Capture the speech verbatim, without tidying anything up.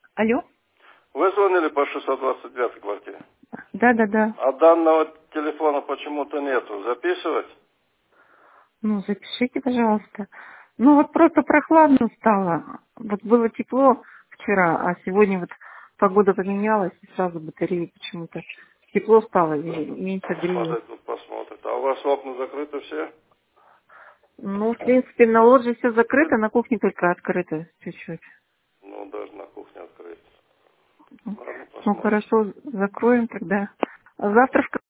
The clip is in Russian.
Алло? Вы звонили по шестьсот двадцать девятой квартире? Да, да, да. А данного телефона почему-то нету. Записывать? Ну, запишите, пожалуйста. Ну, вот просто прохладно стало. Вот было тепло вчера, а сегодня вот погода поменялась, и сразу батареи почему-то тепло стало и меньше греет. Смотрит, тут посмотрит. А у вас окна закрыты все? Ну, в принципе, на лоджии все закрыто, на кухне только открыто чуть-чуть. Ну, даже на кухне открыто. Ладно, Ну, посмотрим. хорошо, закроем тогда. А завтра в